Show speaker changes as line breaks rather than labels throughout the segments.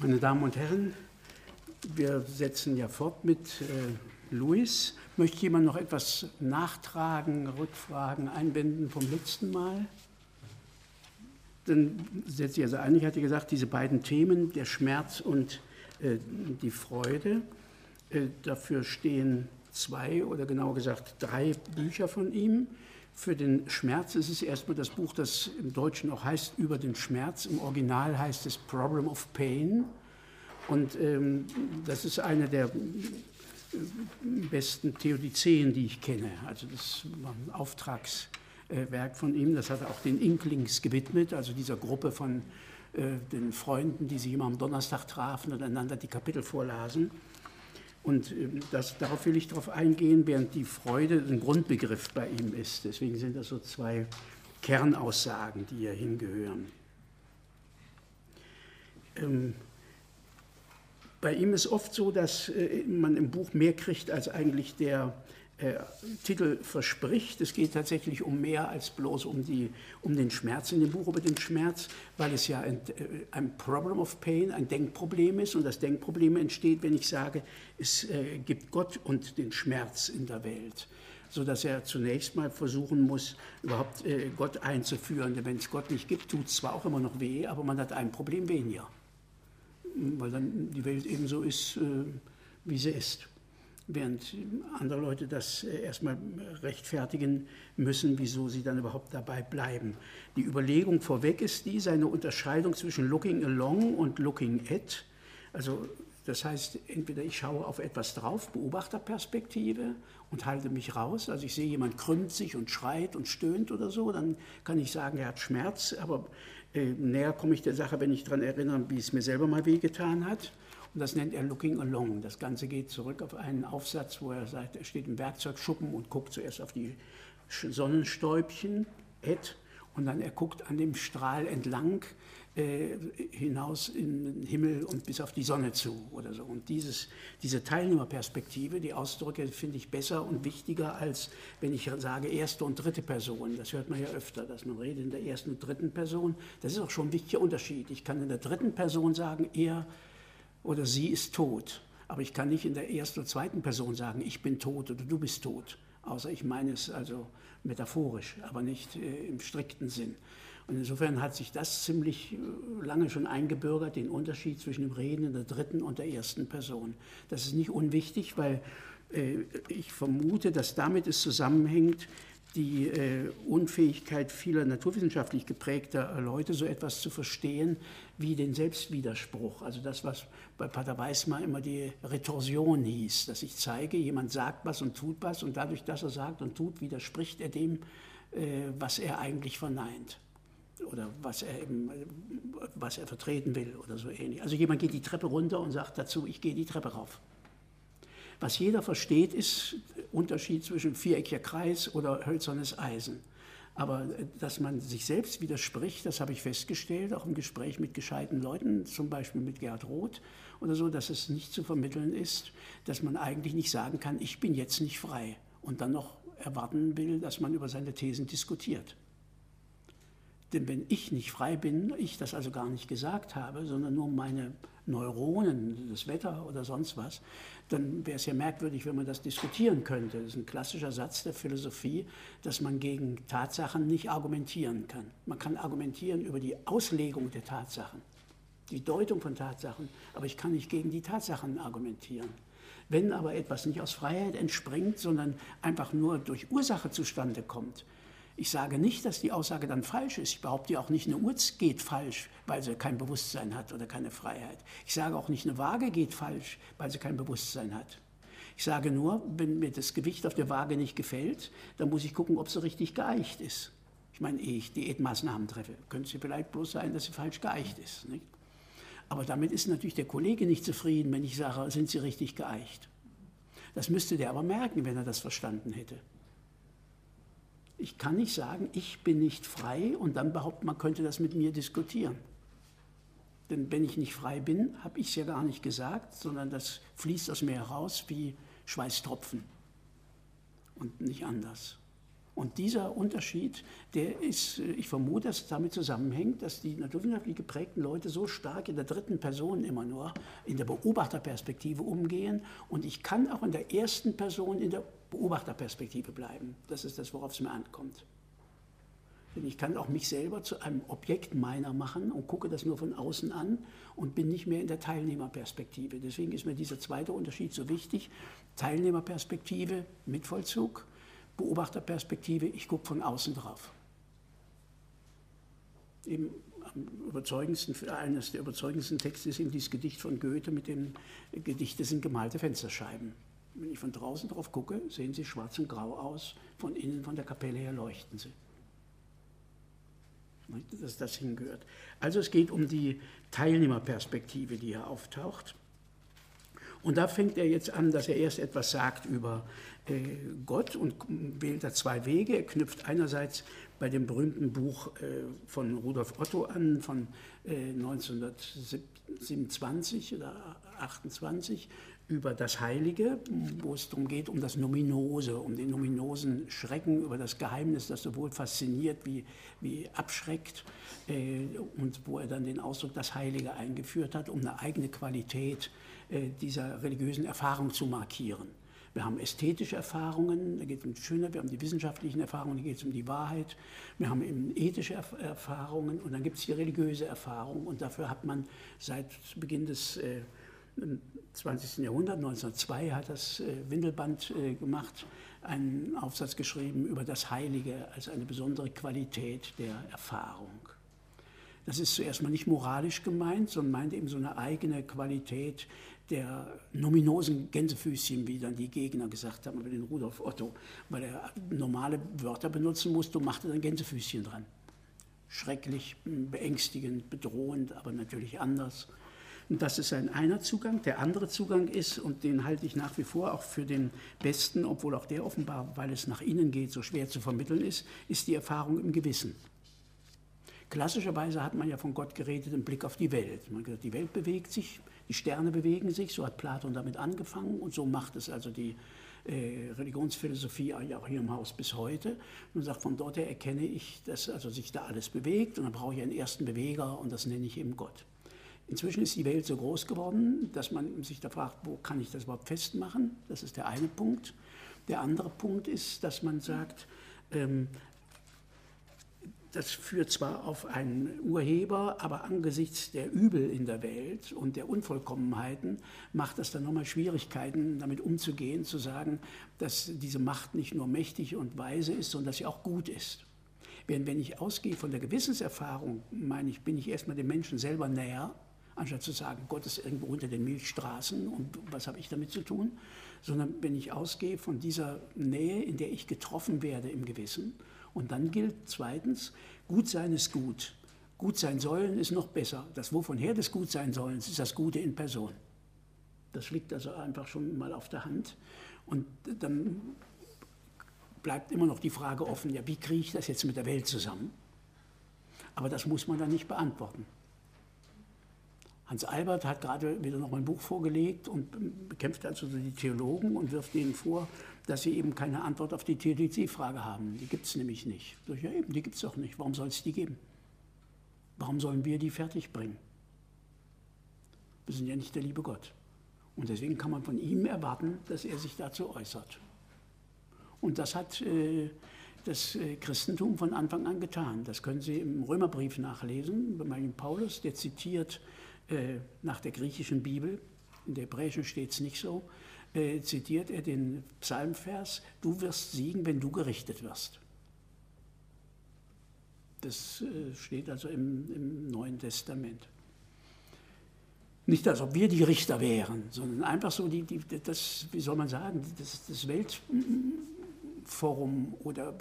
Meine Damen und Herren, wir setzen ja fort mit Louis. Möchte jemand noch etwas nachtragen, Rückfragen, einwenden vom letzten Mal? Dann setze ich also ein, ich hatte gesagt, diese beiden Themen, der Schmerz und die Freude, dafür stehen 2 oder genauer gesagt 3 Bücher von ihm. Für den Schmerz ist es erstmal das Buch, das im Deutschen auch heißt Über den Schmerz. Im Original heißt es Problem of Pain. Und das ist eine der besten Theodizeen, die ich kenne. Also das war ein Auftragswerk von ihm. Das hat er auch den Inklings gewidmet, also dieser Gruppe von den Freunden, die sich immer am Donnerstag trafen und einander die Kapitel vorlasen. Und darauf will ich darauf eingehen, während die Freude ein Grundbegriff bei ihm ist. Deswegen sind das so 2 Kernaussagen, die hier hingehören. Bei ihm ist oft so, dass man im Buch mehr kriegt, als eigentlich der Titel verspricht. Es geht tatsächlich um mehr als bloß um den Schmerz in dem Buch, über den Schmerz, weil es ja ein Problem of Pain, ein Denkproblem ist. Und das Denkproblem entsteht, wenn ich sage, es gibt Gott und den Schmerz in der Welt. Sodass er zunächst mal versuchen muss, überhaupt Gott einzuführen. Denn wenn es Gott nicht gibt, tut es zwar auch immer noch weh, aber man hat ein Problem weniger. Weil dann die Welt ebenso ist, wie sie ist. Während andere Leute das erstmal rechtfertigen müssen, wieso sie dann überhaupt dabei bleiben. Die Überlegung vorweg ist seine Unterscheidung zwischen looking along und looking at. Also das heißt, entweder ich schaue auf etwas drauf, Beobachterperspektive und halte mich raus. Also ich sehe, jemand krümmt sich und schreit und stöhnt oder so, dann kann ich sagen, er hat Schmerz, aber näher komme ich der Sache, wenn ich daran erinnere, wie es mir selber mal wehgetan hat. Und das nennt er Looking Along. Das Ganze geht zurück auf einen Aufsatz, wo er sagt, er steht im Werkzeugschuppen und guckt zuerst auf die Sonnenstäubchen, und dann er guckt an dem Strahl entlang hinaus in den Himmel und bis auf die Sonne zu oder so. Und diese Teilnehmerperspektive, die Ausdrücke finde ich besser und wichtiger, als wenn ich sage erste und dritte Person. Das hört man ja öfter, dass man redet in der ersten und dritten Person. Das ist auch schon ein wichtiger Unterschied. Ich kann in der dritten Person sagen, er oder sie ist tot. Aber ich kann nicht in der ersten oder zweiten Person sagen, ich bin tot oder du bist tot. Außer ich meine es also metaphorisch, aber nicht im strikten Sinn. Und insofern hat sich das ziemlich lange schon eingebürgert, den Unterschied zwischen dem Reden in der dritten und der ersten Person. Das ist nicht unwichtig, weil ich vermute, dass damit es zusammenhängt, die Unfähigkeit vieler naturwissenschaftlich geprägter Leute, so etwas zu verstehen wie den Selbstwiderspruch. Also das, was bei Pater Weismar immer die Retorsion hieß, dass ich zeige, jemand sagt was und tut was und dadurch, dass er sagt und tut, widerspricht er dem, was er eigentlich verneint oder was er vertreten will oder so ähnlich. Also jemand geht die Treppe runter und sagt dazu, ich gehe die Treppe rauf. Was jeder versteht, ist Unterschied zwischen viereckiger Kreis oder hölzernes Eisen. Aber dass man sich selbst widerspricht, das habe ich festgestellt, auch im Gespräch mit gescheiten Leuten, zum Beispiel mit Gerhard Roth oder so, dass es nicht zu vermitteln ist, dass man eigentlich nicht sagen kann, ich bin jetzt nicht frei und dann noch erwarten will, dass man über seine Thesen diskutiert. Denn wenn ich nicht frei bin, ich das also gar nicht gesagt habe, sondern nur meine Neuronen, das Wetter oder sonst was, dann wäre es ja merkwürdig, wenn man das diskutieren könnte. Das ist ein klassischer Satz der Philosophie, dass man gegen Tatsachen nicht argumentieren kann. Man kann argumentieren über die Auslegung der Tatsachen, die Deutung von Tatsachen, aber ich kann nicht gegen die Tatsachen argumentieren. Wenn aber etwas nicht aus Freiheit entspringt, sondern einfach nur durch Ursache zustande kommt, ich sage nicht, dass die Aussage dann falsch ist. Ich behaupte ja auch nicht, eine Uhr geht falsch, weil sie kein Bewusstsein hat oder keine Freiheit. Ich sage auch nicht, eine Waage geht falsch, weil sie kein Bewusstsein hat. Ich sage nur, wenn mir das Gewicht auf der Waage nicht gefällt, dann muss ich gucken, ob sie richtig geeicht ist. Ich meine, ehe ich Diätmaßnahmen treffe, könnte es vielleicht bloß sein, dass sie falsch geeicht ist. Nicht? Aber damit ist natürlich der Kollege nicht zufrieden, wenn ich sage, sind sie richtig geeicht. Das müsste der aber merken, wenn er das verstanden hätte. Ich kann nicht sagen, ich bin nicht frei und dann behaupten, man könnte das mit mir diskutieren. Denn wenn ich nicht frei bin, habe ich es ja gar nicht gesagt, sondern das fließt aus mir heraus wie Schweißtropfen und nicht anders. Und dieser Unterschied, der ist, ich vermute, dass es damit zusammenhängt, dass die naturwissenschaftlich geprägten Leute so stark in der dritten Person immer nur in der Beobachterperspektive umgehen. Und ich kann auch in der ersten Person in der Beobachterperspektive bleiben. Das ist das, worauf es mir ankommt. Denn ich kann auch mich selber zu einem Objekt meiner machen und gucke das nur von außen an und bin nicht mehr in der Teilnehmerperspektive. Deswegen ist mir dieser zweite Unterschied so wichtig. Teilnehmerperspektive, Mitvollzug. Beobachterperspektive, ich gucke von außen drauf. Eben am überzeugendsten, eines der überzeugendsten Texte ist eben dieses Gedicht von Goethe mit dem Gedichte sind gemalte Fensterscheiben. Wenn ich von draußen drauf gucke, sehen sie schwarz und grau aus, von innen, von der Kapelle her leuchten sie. Dass das hingehört. Also es geht um die Teilnehmerperspektive, die hier auftaucht. Und da fängt er jetzt an, dass er erst etwas sagt über Gott und wählt da zwei Wege. Er knüpft einerseits bei dem berühmten Buch von Rudolf Otto an, von 1927 oder 28, über das Heilige, wo es darum geht, um das Nominose, um den nominosen Schrecken, über das Geheimnis, das sowohl fasziniert wie abschreckt, und wo er dann den Ausdruck das Heilige eingeführt hat, um eine eigene Qualität dieser religiösen Erfahrung zu markieren. Wir haben ästhetische Erfahrungen, da geht es um Schönheit, wir haben die wissenschaftlichen Erfahrungen, da geht es um die Wahrheit, wir haben eben ethische Erfahrungen und dann gibt es die religiöse Erfahrung und dafür hat man seit Beginn des 20. Jahrhunderts, 1902 hat das Windelband gemacht, einen Aufsatz geschrieben über das Heilige als eine besondere Qualität der Erfahrung. Das ist zuerst mal nicht moralisch gemeint, sondern meint eben so eine eigene Qualität der nominosen Gänsefüßchen, wie dann die Gegner gesagt haben über den Rudolf Otto, weil er normale Wörter benutzen musste und machte dann Gänsefüßchen dran. Schrecklich, beängstigend, bedrohend, aber natürlich anders. Und das ist einer Zugang. Der andere Zugang ist, und den halte ich nach wie vor auch für den besten, obwohl auch der offenbar, weil es nach innen geht, so schwer zu vermitteln ist die Erfahrung im Gewissen. Klassischerweise hat man ja von Gott geredet im Blick auf die Welt. Man hat gesagt, die Welt bewegt sich, die Sterne bewegen sich, so hat Platon damit angefangen und so macht es also die Religionsphilosophie auch hier im Haus bis heute. Man sagt, von dort her erkenne ich, dass also sich da alles bewegt und dann brauche ich einen ersten Beweger und das nenne ich eben Gott. Inzwischen ist die Welt so groß geworden, dass man sich da fragt, wo kann ich das überhaupt festmachen? Das ist der eine Punkt. Der andere Punkt ist, dass man sagt, das führt zwar auf einen Urheber, aber angesichts der Übel in der Welt und der Unvollkommenheiten macht das dann nochmal Schwierigkeiten, damit umzugehen, zu sagen, dass diese Macht nicht nur mächtig und weise ist, sondern dass sie auch gut ist. Während wenn ich ausgehe von der Gewissenserfahrung, meine ich, bin ich erstmal dem Menschen selber näher, anstatt zu sagen, Gott ist irgendwo unter den Milchstraßen und was habe ich damit zu tun, sondern wenn ich ausgehe von dieser Nähe, in der ich getroffen werde im Gewissen. Und dann gilt zweitens, gut sein ist gut. Gut sein sollen ist noch besser. Das wovon her des Gutsein-Sollens ist das Gute in Person. Das liegt also einfach schon mal auf der Hand. Und dann bleibt immer noch die Frage offen, ja, wie kriege ich das jetzt mit der Welt zusammen? Aber das muss man dann nicht beantworten. Hans Albert hat gerade wieder noch mal ein Buch vorgelegt und bekämpft also die Theologen und wirft ihnen vor, dass sie eben keine Antwort auf die Theodiziefrage haben. Die gibt es nämlich nicht. Ja eben, die gibt es doch nicht. Warum soll es die geben? Warum sollen wir die fertig bringen? Wir sind ja nicht der liebe Gott. Und deswegen kann man von ihm erwarten, dass er sich dazu äußert. Und das hat das Christentum von Anfang an getan. Das können Sie im Römerbrief nachlesen. Bei Paulus, der zitiert nach der griechischen Bibel, in der hebräischen steht es nicht so, zitiert er den Psalmvers, du wirst siegen, wenn du gerichtet wirst. Das steht also im Neuen Testament. Nicht, als ob wir die Richter wären, sondern einfach so, das, wie soll man sagen, das Weltforum oder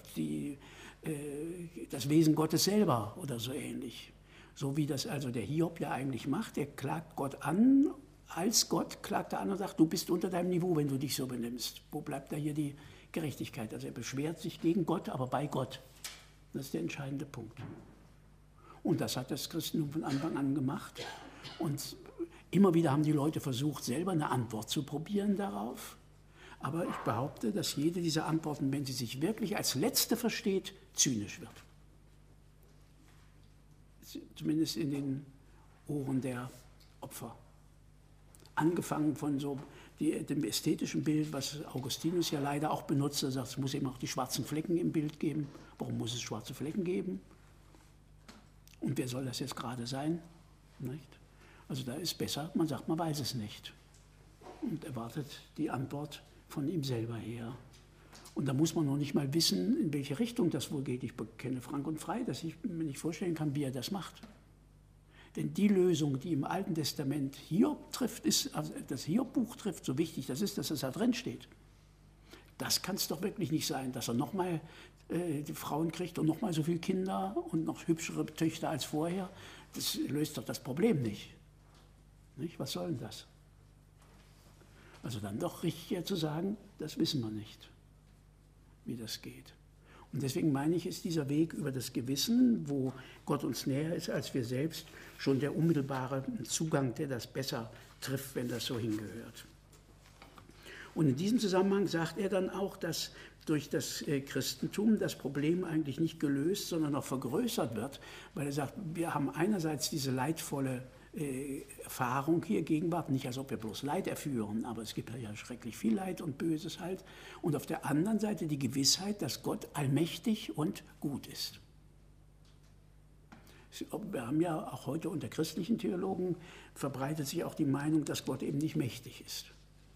das Wesen Gottes selber oder so ähnlich. So wie das also der Hiob ja eigentlich macht, der klagt Gott an, als Gott klagt er an und sagt, du bist unter deinem Niveau, wenn du dich so benimmst. Wo bleibt da hier die Gerechtigkeit? Also er beschwert sich gegen Gott, aber bei Gott. Das ist der entscheidende Punkt. Und das hat das Christentum von Anfang an gemacht. Und immer wieder haben die Leute versucht, selber eine Antwort zu probieren darauf. Aber ich behaupte, dass jede dieser Antworten, wenn sie sich wirklich als letzte versteht, zynisch wird. Zumindest in den Ohren der Opfer. Angefangen von so dem ästhetischen Bild, was Augustinus ja leider auch benutzt. Er sagt, es muss eben auch die schwarzen Flecken im Bild geben. Warum muss es schwarze Flecken geben? Und wer soll das jetzt gerade sein? Nicht? Also da ist besser, man sagt, man weiß es nicht. Und erwartet die Antwort von ihm selber her. Und da muss man noch nicht mal wissen, in welche Richtung das wohl geht. Ich bekenne frank und frei, dass ich mir nicht vorstellen kann, wie er das macht. Denn die Lösung, die im Alten Testament Hiob trifft, ist, also das Hiob-Buch trifft, so wichtig das ist, dass es da drin steht. Das kann es doch wirklich nicht sein, dass er nochmal die Frauen kriegt und nochmal so viele Kinder und noch hübschere Töchter als vorher. Das löst doch das Problem nicht. Was soll denn das? Also dann doch richtig zu sagen, das wissen wir nicht, wie das geht. Und deswegen meine ich, ist dieser Weg über das Gewissen, wo Gott uns näher ist als wir selbst, schon der unmittelbare Zugang, der das besser trifft, wenn das so hingehört. Und in diesem Zusammenhang sagt er dann auch, dass durch das Christentum das Problem eigentlich nicht gelöst, sondern noch vergrößert wird, weil er sagt, wir haben einerseits diese leidvolle Erfahrung hier, Gegenwart, nicht als ob wir bloß Leid erführen, aber es gibt ja schrecklich viel Leid und Böses halt. Und auf der anderen Seite die Gewissheit, dass Gott allmächtig und gut ist. Wir haben ja auch heute unter christlichen Theologen verbreitet sich auch die Meinung, dass Gott eben nicht mächtig ist.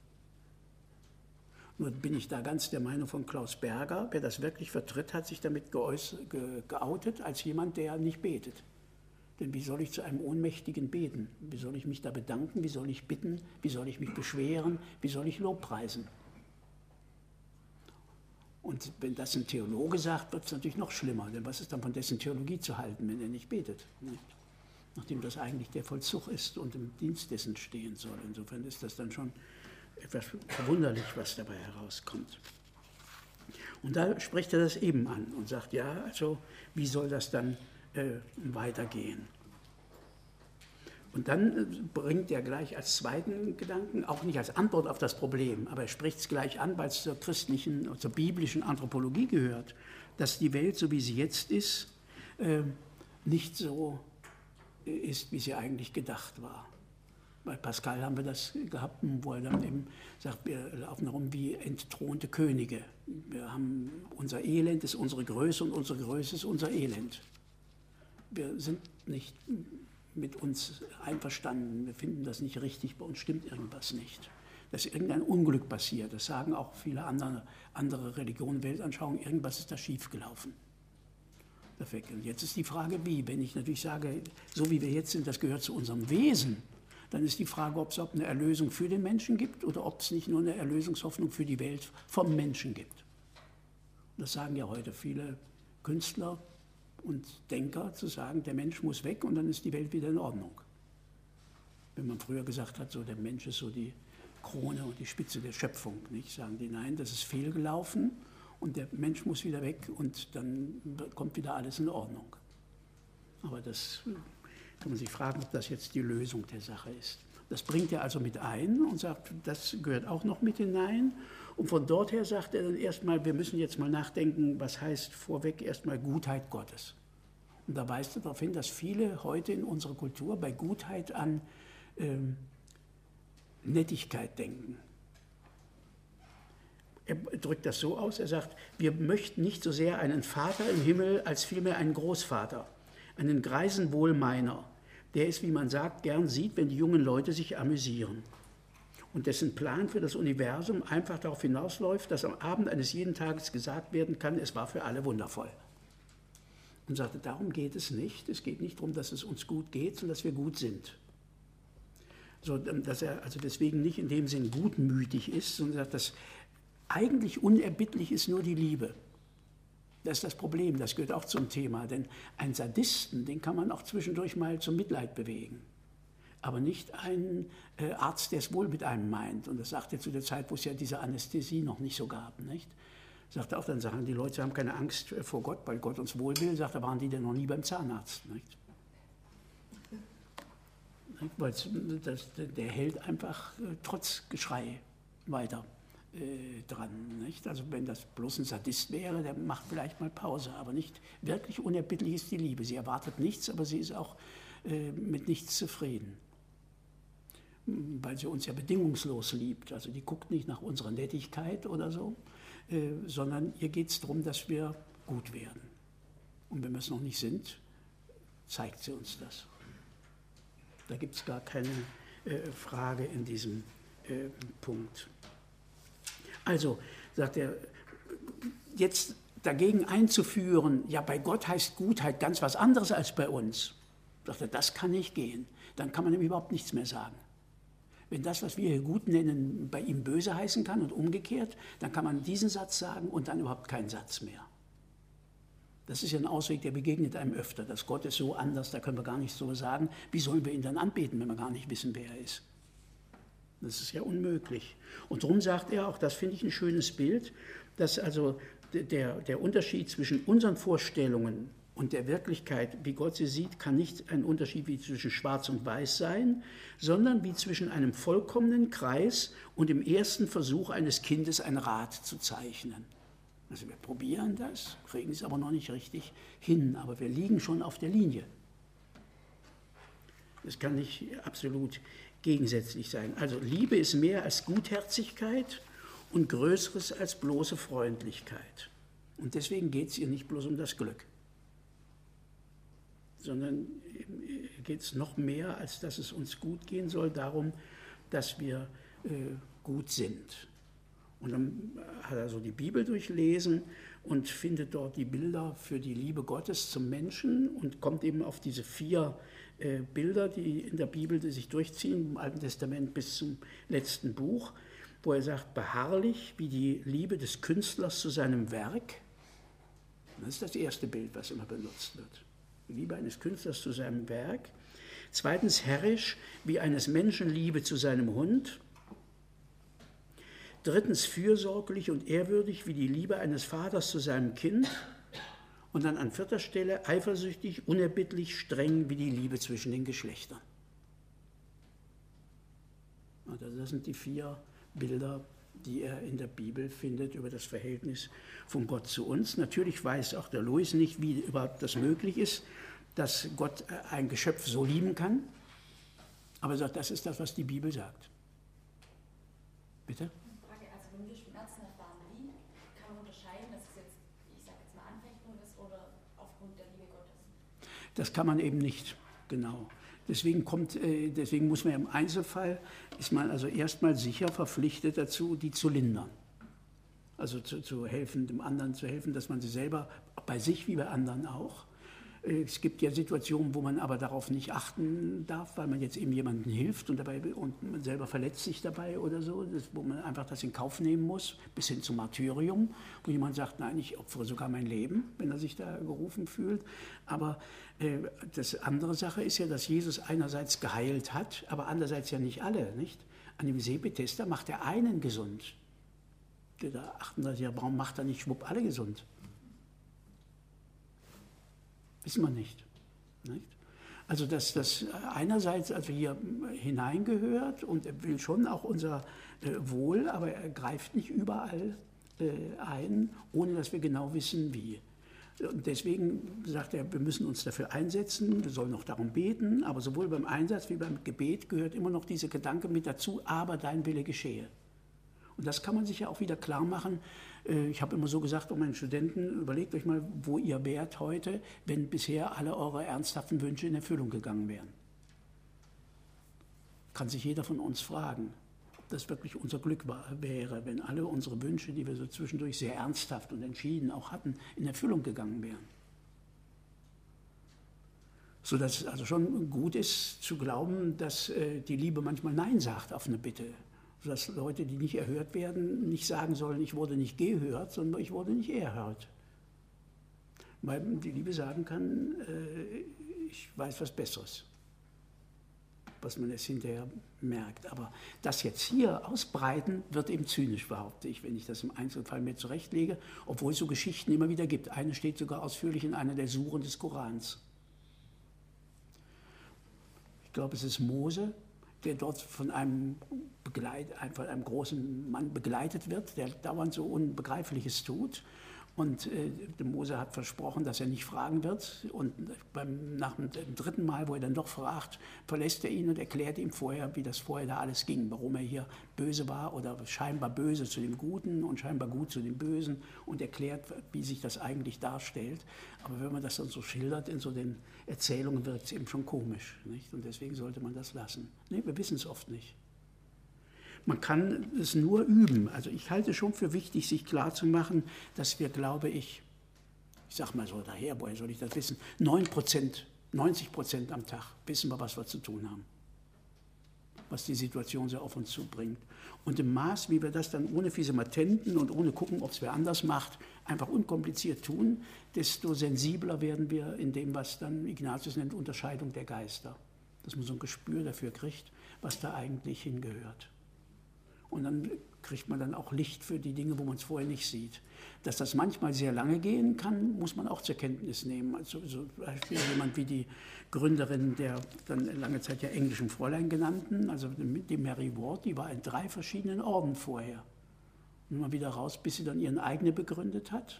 Nur bin ich da ganz der Meinung von Klaus Berger, wer das wirklich vertritt, hat sich damit geoutet als jemand, der nicht betet. Denn wie soll ich zu einem Ohnmächtigen beten? Wie soll ich mich da bedanken? Wie soll ich bitten? Wie soll ich mich beschweren? Wie soll ich Lobpreisen? Und wenn das ein Theologe sagt, wird es natürlich noch schlimmer. Denn was ist dann von dessen Theologie zu halten, wenn er nicht betet? Nicht? Nachdem das eigentlich der Vollzug ist und im Dienst dessen stehen soll. Insofern ist das dann schon etwas verwunderlich, was dabei herauskommt. Und da spricht er das eben an und sagt, ja, also wie soll das dann weitergehen? Und dann bringt er gleich als zweiten Gedanken, auch nicht als Antwort auf das Problem, aber er spricht es gleich an, weil es zur christlichen, zur biblischen Anthropologie gehört, dass die Welt, so wie sie jetzt ist, nicht so ist, wie sie eigentlich gedacht war. Bei Pascal haben wir das gehabt, wo er dann eben sagt, wir laufen herum wie entthronte Könige. Wir haben, unser Elend ist unsere Größe und unsere Größe ist unser Elend. Wir sind nicht mit uns einverstanden, wir finden das nicht richtig, bei uns stimmt irgendwas nicht. Dass irgendein Unglück passiert, das sagen auch viele andere Religionen, Weltanschauungen, irgendwas ist da schiefgelaufen. Und jetzt ist die Frage, wie? Wenn ich natürlich sage, so wie wir jetzt sind, das gehört zu unserem Wesen, dann ist die Frage, ob es eine Erlösung für den Menschen gibt oder ob es nicht nur eine Erlösungshoffnung für die Welt vom Menschen gibt. Das sagen ja heute viele Künstler und Denker, zu sagen, der Mensch muss weg und dann ist die Welt wieder in Ordnung. Wenn man früher gesagt hat, so der Mensch ist so die Krone und die Spitze der Schöpfung, nicht? Sagen die, nein, das ist fehlgelaufen und der Mensch muss wieder weg und dann kommt wieder alles in Ordnung. Aber das kann man sich fragen, ob das jetzt die Lösung der Sache ist. Das bringt er also mit ein und sagt, das gehört auch noch mit hinein. Und von dort her sagt er dann erstmal, wir müssen jetzt mal nachdenken, was heißt vorweg erstmal Gutheit Gottes. Und da weist er darauf hin, dass viele heute in unserer Kultur bei Gutheit an Nettigkeit denken. Er drückt das so aus, er sagt, wir möchten nicht so sehr einen Vater im Himmel, als vielmehr einen Großvater, einen greisen Wohlmeiner, der es, wie man sagt, gern sieht, wenn die jungen Leute sich amüsieren. Und dessen Plan für das Universum einfach darauf hinausläuft, dass am Abend eines jeden Tages gesagt werden kann, es war für alle wundervoll. Und sagte, darum geht es nicht. Es geht nicht darum, dass es uns gut geht, sondern dass wir gut sind. So, dass er also deswegen nicht in dem Sinn gutmütig ist, sondern sagt, dass eigentlich unerbittlich ist nur die Liebe. Das ist das Problem, das gehört auch zum Thema, denn einen Sadisten, den kann man auch zwischendurch mal zum Mitleid bewegen. Aber nicht einen Arzt, der es wohl mit einem meint. Und das sagt er zu der Zeit, wo es ja diese Anästhesie noch nicht so gab. Nicht? Sagt er auch, dann sagen die Leute, sie haben keine Angst vor Gott, weil Gott uns wohl will. Sagt er, waren die denn noch nie beim Zahnarzt? Nicht? Weil der hält einfach trotz Geschrei weiter dran. Nicht? Also wenn das bloß ein Sadist wäre, der macht vielleicht mal Pause, aber nicht wirklich unerbittlich ist die Liebe. Sie erwartet nichts, aber sie ist auch mit nichts zufrieden, weil sie uns ja bedingungslos liebt. Also die guckt nicht nach unserer Nettigkeit oder so, sondern ihr geht es darum, dass wir gut werden. Und wenn wir es noch nicht sind, zeigt sie uns das. Da gibt es gar keine Frage in diesem Punkt. Also, sagt er, jetzt dagegen einzuführen, ja, bei Gott heißt Gutheit ganz was anderes als bei uns. Sagt er, das kann nicht gehen. Dann kann man ihm überhaupt nichts mehr sagen. Wenn das, was wir hier gut nennen, bei ihm böse heißen kann und umgekehrt, dann kann man diesen Satz sagen und dann überhaupt keinen Satz mehr. Das ist ja ein Ausweg, der begegnet einem öfter. Dass Gott ist so anders, da können wir gar nicht so sagen. Wie sollen wir ihn dann anbeten, wenn wir gar nicht wissen, wer er ist? Das ist ja unmöglich. Und darum sagt er auch, das finde ich ein schönes Bild, dass also der Unterschied zwischen unseren Vorstellungen und der Wirklichkeit, wie Gott sie sieht, kann nicht ein Unterschied wie zwischen Schwarz und Weiß sein, sondern wie zwischen einem vollkommenen Kreis und dem ersten Versuch eines Kindes, ein Rad zu zeichnen. Also wir probieren das, kriegen es aber noch nicht richtig hin, aber wir liegen schon auf der Linie. Das kann nicht absolut gegensätzlich sein. Also Liebe ist mehr als Gutherzigkeit und Größeres als bloße Freundlichkeit. Und deswegen geht es ihr nicht bloß um das Glück, sondern geht es noch mehr, als dass es uns gut gehen soll, darum, dass wir gut sind. Und dann hat er so die Bibel durchlesen und findet dort die Bilder für die Liebe Gottes zum Menschen und kommt eben auf diese 4 Bilder, die in der Bibel die sich durchziehen, im Alten Testament bis zum letzten Buch, wo er sagt, beharrlich wie die Liebe des Künstlers zu seinem Werk. Das ist das erste Bild, was immer benutzt wird. Die Liebe eines Künstlers zu seinem Werk. Zweitens, herrisch wie eines Menschen Liebe zu seinem Hund. Drittens, fürsorglich und ehrwürdig wie die Liebe eines Vaters zu seinem Kind. Und dann an 4. Stelle, eifersüchtig, unerbittlich, streng wie die Liebe zwischen den Geschlechtern. Also das sind die 4 Bilder, die er in der Bibel findet über das Verhältnis von Gott zu uns. Natürlich weiß auch der Louis nicht, wie überhaupt das möglich ist, dass Gott ein Geschöpf so lieben kann. Aber er sagt, das ist das, was die Bibel sagt. Bitte?
Wenn wir Schmerzen erfahren, wie kann man unterscheiden, dass es jetzt, ich sage jetzt mal, Anfechtung ist oder aufgrund der Liebe Gottes?
Das kann man eben nicht, genau. Deswegen muss man im Einzelfall, ist man also erstmal sicher verpflichtet dazu, die zu lindern. Also zu helfen, dem anderen zu helfen, dass man sie selber, bei sich wie bei anderen auch. Es gibt ja Situationen, wo man aber darauf nicht achten darf, weil man jetzt eben jemandem hilft und man selber verletzt sich dabei oder so, wo man einfach das in Kauf nehmen muss, bis hin zum Martyrium, wo jemand sagt, nein, ich opfere sogar mein Leben, wenn er sich da gerufen fühlt. Aber das andere Sache ist ja, dass Jesus einerseits geheilt hat, aber andererseits ja nicht alle, nicht? An dem See Bethesda macht er einen gesund. Der da 38 Jahre, warum macht er nicht schwupp alle gesund? Wissen wir nicht. Also dass das einerseits also hier hineingehört und er will schon auch unser Wohl, aber er greift nicht überall ein, ohne dass wir genau wissen, wie. Und deswegen sagt er, wir müssen uns dafür einsetzen, wir sollen noch darum beten, aber sowohl beim Einsatz wie beim Gebet gehört immer noch dieser Gedanke mit dazu, aber dein Wille geschehe. Und das kann man sich ja auch wieder klar machen. Ich habe immer so gesagt meinen Studenten, überlegt euch mal, wo ihr wärt heute, wenn bisher alle eure ernsthaften Wünsche in Erfüllung gegangen wären. Kann sich jeder von uns fragen, ob das wirklich unser Glück wäre, wenn alle unsere Wünsche, die wir so zwischendurch sehr ernsthaft und entschieden auch hatten, in Erfüllung gegangen wären. Sodass es also schon gut ist zu glauben, dass die Liebe manchmal Nein sagt auf eine Bitte. Sodass Leute, die nicht erhört werden, nicht sagen sollen, ich wurde nicht gehört, sondern ich wurde nicht erhört. Weil die Liebe sagen kann, ich weiß was Besseres, was man erst hinterher merkt. Aber das jetzt hier ausbreiten, wird eben zynisch, behaupte ich, wenn ich das im Einzelfall mir zurechtlege, obwohl es so Geschichten immer wieder gibt. Eine steht sogar ausführlich in einer der Suren des Korans. Ich glaube, es ist Mose, der dort von einem großen Mann begleitet wird, der dauernd so Unbegreifliches tut. Und der Mose hat versprochen, dass er nicht fragen wird. Und nach dem dritten Mal, wo er dann doch fragt, verlässt er ihn und erklärt ihm vorher, wie das vorher da alles ging, warum er hier böse war oder scheinbar böse zu dem Guten und scheinbar gut zu dem Bösen und erklärt, wie sich das eigentlich darstellt. Aber wenn man das dann so schildert in so den Erzählungen, wird es eben schon komisch. Nicht? Und deswegen sollte man das lassen. Nee, wir wissen es oft nicht. Man kann es nur üben. Also ich halte schon für wichtig, sich klarzumachen, dass wir, glaube ich sage mal so daher, woher soll ich das wissen, 90% am Tag wissen wir, was wir zu tun haben. Was die Situation so auf uns zubringt. Und im Maß, wie wir das dann ohne fiese Matenten und ohne gucken, ob es wer anders macht, einfach unkompliziert tun, desto sensibler werden wir in dem, was dann Ignatius nennt, Unterscheidung der Geister. Dass man so ein Gespür dafür kriegt, was da eigentlich hingehört. Und dann kriegt man dann auch Licht für die Dinge, wo man es vorher nicht sieht. Dass das manchmal sehr lange gehen kann, muss man auch zur Kenntnis nehmen. Also zum Beispiel jemand wie die Gründerin der dann lange Zeit ja englischen Fräulein genannten, also die Mary Ward, die war in 3 verschiedenen Orden vorher. Und immer wieder raus, bis sie dann ihren eigenen begründet hat.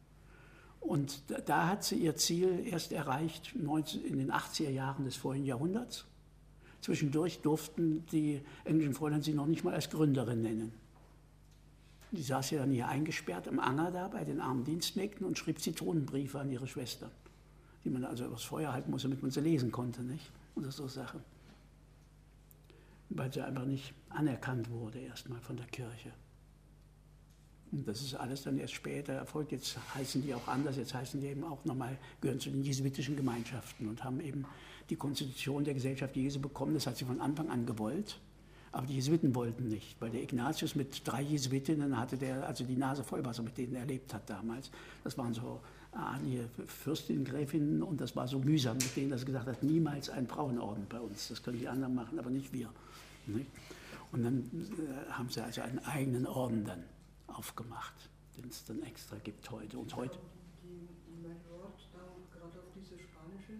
Und da hat sie ihr Ziel erst erreicht in den 80er Jahren des vorigen Jahrhunderts. Zwischendurch durften die englischen Fräulein sie noch nicht mal als Gründerin nennen. Die saß ja dann hier eingesperrt im Anger da bei den armen Dienstmägden und schrieb Zitronenbriefe an ihre Schwestern, die man also übers Feuer halten musste, damit man sie lesen konnte, nicht? Oder so Sachen. Weil sie einfach nicht anerkannt wurde erstmal von der Kirche. Und das ist alles dann erst später erfolgt. Jetzt heißen die auch anders, jetzt heißen die eben auch nochmal, gehören zu den jesuitischen Gemeinschaften und haben eben die Konstitution der Gesellschaft Jesu bekommen. Das hat sie von Anfang an gewollt. Aber die Jesuiten wollten nicht, weil der Ignatius mit 3 Jesuitinnen hatte der also die Nase voll, was er mit denen erlebt hat damals. Das waren so Fürstinnen, Gräfinnen und das war so mühsam mit denen, dass er gesagt hat, niemals ein Frauenorden bei uns. Das können die anderen machen, aber nicht wir. Und dann haben sie also einen eigenen Orden dann aufgemacht, den es dann extra gibt heute. Und heute
Die Mary Ward dann gerade auf diese spanische,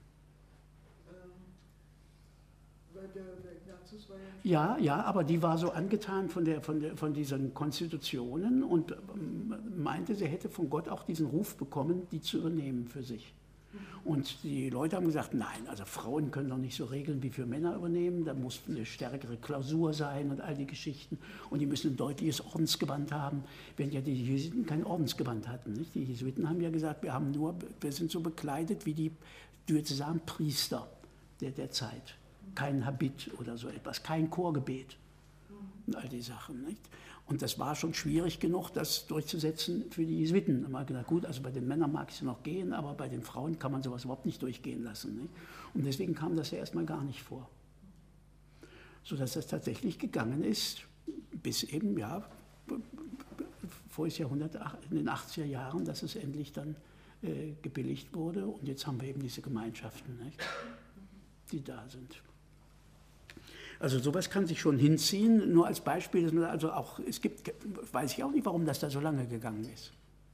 weil der Ignatius war
ja, aber die war so angetan von diesen Konstitutionen und meinte, sie hätte von Gott auch diesen Ruf bekommen, die zu übernehmen für sich. Und die Leute haben gesagt, nein, also Frauen können doch nicht so Regeln wie für Männer übernehmen, da muss eine stärkere Klausur sein und all die Geschichten. Und die müssen ein deutliches Ordensgewand haben, während ja die Jesuiten kein Ordensgewand hatten. Nicht? Die Jesuiten haben ja gesagt, wir sind so bekleidet wie die Diözesanpriester der Zeit. Kein Habit oder so etwas, kein Chorgebet und all die Sachen. Nicht? Und das war schon schwierig genug, das durchzusetzen für die Jesuiten. Da haben wir gedacht, gut, also bei den Männern mag es noch gehen, aber bei den Frauen kann man sowas überhaupt nicht durchgehen lassen. Nicht? Und deswegen kam das ja erstmal gar nicht vor. Sodass das tatsächlich gegangen ist, bis eben, ja, voriges Jahrhundert, in den 80er Jahren, dass es endlich dann gebilligt wurde. Und jetzt haben wir eben diese Gemeinschaften, nicht? Die da sind. Also sowas kann sich schon hinziehen, nur als Beispiel, dass man also auch, es gibt, weiß ich auch nicht, warum das da so lange gegangen ist.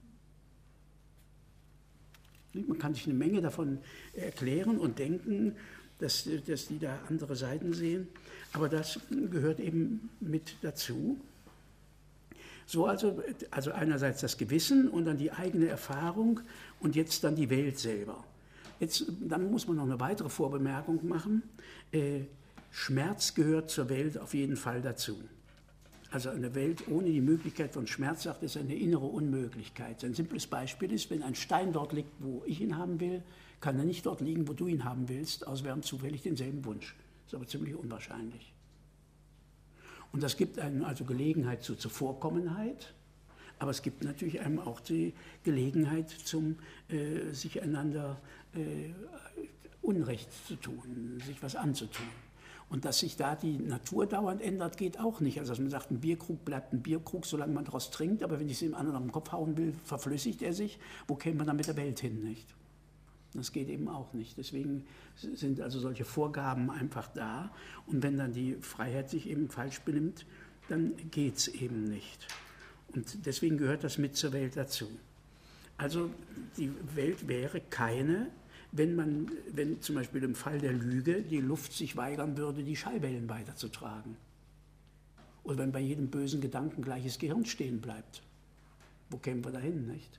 Man kann sich eine Menge davon erklären und denken, dass die da andere Seiten sehen, aber das gehört eben mit dazu. So also einerseits das Gewissen und dann die eigene Erfahrung und jetzt dann die Welt selber. Dann muss man noch eine weitere Vorbemerkung machen. Schmerz gehört zur Welt auf jeden Fall dazu. Also eine Welt ohne die Möglichkeit von Schmerz, sagt, ist eine innere Unmöglichkeit. Ein simples Beispiel ist, wenn ein Stein dort liegt, wo ich ihn haben will, kann er nicht dort liegen, wo du ihn haben willst, außer wir haben zufällig denselben Wunsch. Das ist aber ziemlich unwahrscheinlich. Und das gibt einem also Gelegenheit zur Zuvorkommenheit, aber es gibt natürlich einem auch die Gelegenheit zum sich einander Unrecht zu tun, sich was anzutun. Und dass sich da die Natur dauernd ändert, geht auch nicht. Also dass man sagt, ein Bierkrug bleibt ein Bierkrug, solange man daraus trinkt, aber wenn ich es dem anderen auf den Kopf hauen will, verflüssigt er sich. Wo käme man dann mit der Welt hin, nicht? Das geht eben auch nicht. Deswegen sind also solche Vorgaben einfach da. Und wenn dann die Freiheit sich eben falsch benimmt, dann geht es eben nicht. Und deswegen gehört das mit zur Welt dazu. Also die Welt wäre keine, wenn zum Beispiel im Fall der Lüge die Luft sich weigern würde, die Schallwellen weiterzutragen. Oder wenn bei jedem bösen Gedanken gleiches Gehirn stehen bleibt. Wo kämen wir dahin, nicht?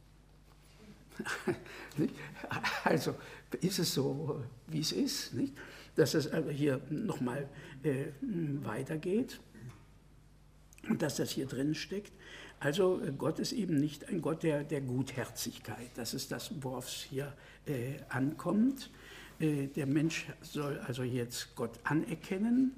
Also ist es so, wie es ist, nicht? Dass es aber hier nochmal weitergeht und dass das hier drin steckt. Also Gott ist eben nicht ein Gott der Gutherzigkeit. Das ist das, worauf es hier ankommt. Der Mensch soll also jetzt Gott anerkennen.